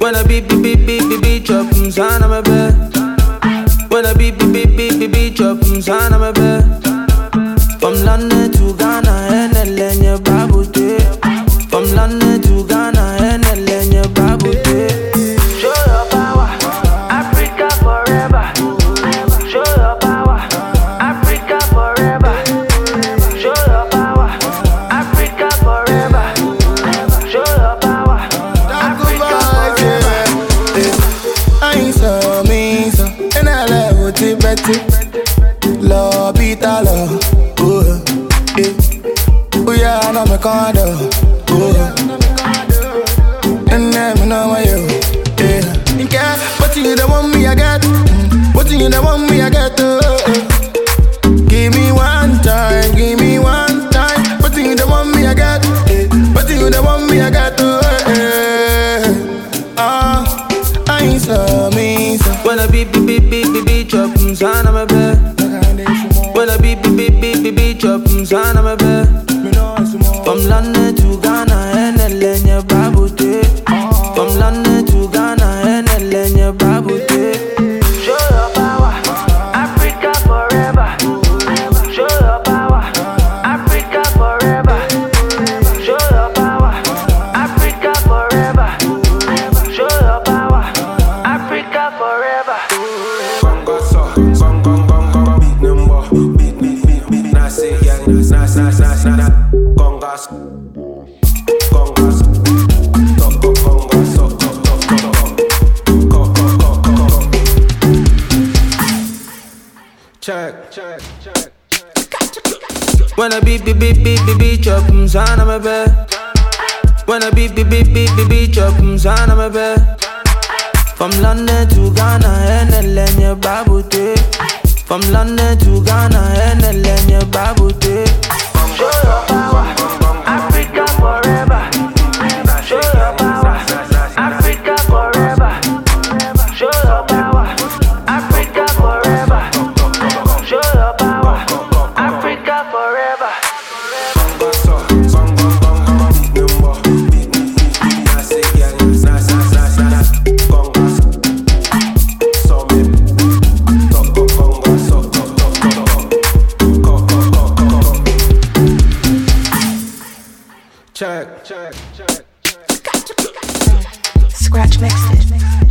When I beat chop, sana me be. When I beat chop, sana me be. From London to Ghana, and Elenya Babu day. From London to Ghana, and Elenya Babu day. Show your power, Africa forever. Show your power, Africa forever. Show your power, Africa forever. Show your power, Africa forever. I ain't so mean, so and I love it better. Love it all. Oh yeah, I know my condo. And then know my you. Yeah, what you the one me I get? What you the one me I get? Give me one time, give me one time. What you the one me I get? What you the one me I get? I ain't so mean. When I beat chop, sana me be. When I beat chop, sana me be. From London to Ghana, and Elenya Babu day. From London to Ghana, and Elenya Babu day. Show your power, Africa forever. Show your power, Africa forever. Show your power, Africa forever. Show your power, Africa forever. Check. When I beat chop, sana me be. When I beat chop, sana me be. From London to Ghana, and Elenya Babu day. From London to Ghana, and Elenya Babu day. Show your power, Africa forever. Show your power, Africa forever. Show your power, Africa forever. Show your power, Africa forever. Check. Scratch mixed it.